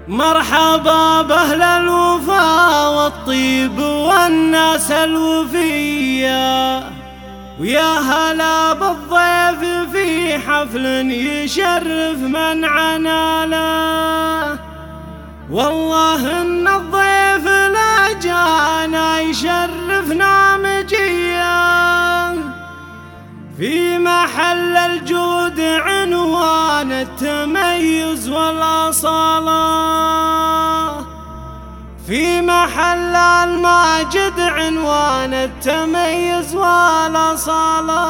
مرحبا بأهل الوفا والطيب والناس الوفية، ويا هلا بالضيف في حفل يشرف من عناله. والله ان الضيف لا جانا يشرفنا مجيا، في محل الجود عنوان التميز والأصالة، في محل الماجد عنوان التميز والأصالة.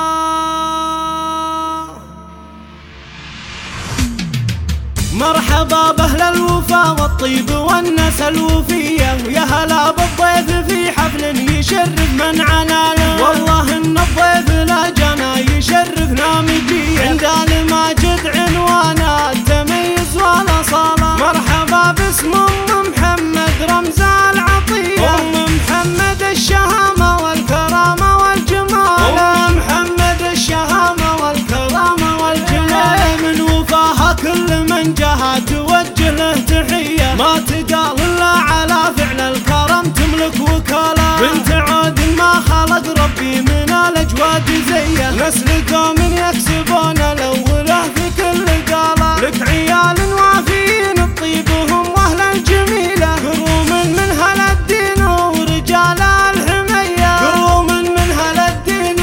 مرحبا بأهل الوفا والطيب والناس الوفية، ويا هلا بالضيف في حفل يشرف من عناله. والله ان الضيف لا جانا يشرفنا مجيا، عند الماجد عنوان التميز والأصالة. مرحبا باسم ام محمد رمز العطية، ام محمد الشهامة والكرامة والجمال، ام محمد الشهامة والكرامة والجمال. من وفاها كل من جاها توجه له تحية، ما تقال الا على فعل الكرم تملك وكالة. بنت عود ما خلق ربي من الاجواد زيه، نسلكم من يكسبون الاوله في كل قاله. لك عيال وافيين الطيب وهم واهل الجميله، كروم من هل الدين ورجال الحميه، كروم من هل الدين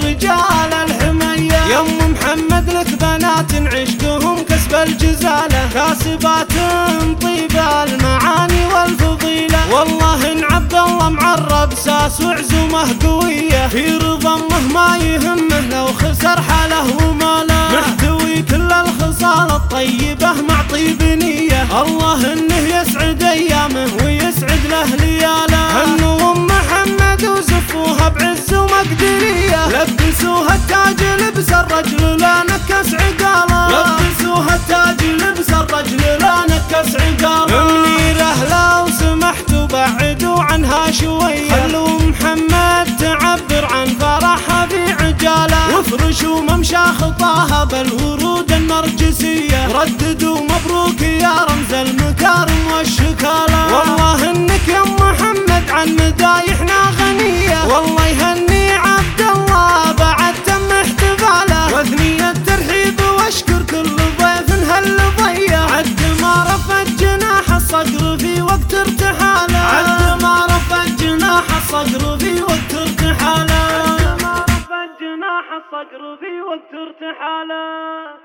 ورجال الحميه. يا ام محمد لك بنات عشقهم كسب الجزاله، كاسبات طيب المعاني والفضيله. والله ان عبد الله معرب ساس وعزومه قويه، في رضا امه ما يهمه لو خسر حاله وماله، محتوي كل الخصال الطيبه مع طيب نيه. الله انه يسعد ايامه ويسعد له لياله، هنوا ام محمد وزفوها بعز ومقدريه، لبسوها التاج لبس الرجل لا نكس عقاله، لبسوها التاج لبس الرجل لا نكس عقاله. منيره لو سمحتوا بعدوا عنها شويه، خلوا محمد تعبر عن فرحها في عجاله، وافرشوا ممشى خطاها بالورود النرجسيه، رددوا مبروك يا رمز المكارم والشكاله. والله انك يا محمد عن مدايحنا غنيه، والله يهني عبد الله بعد تم احتفاله، واثني الترحيب واشكر كل ضيف هل ضيه، عد ما رفع جناح الصقر في وقت ارتحاله، عد ما رفع جناح الصقر في وقت ارتحاله، عد ما رفع جناح الصقر في وقت ارتحاله.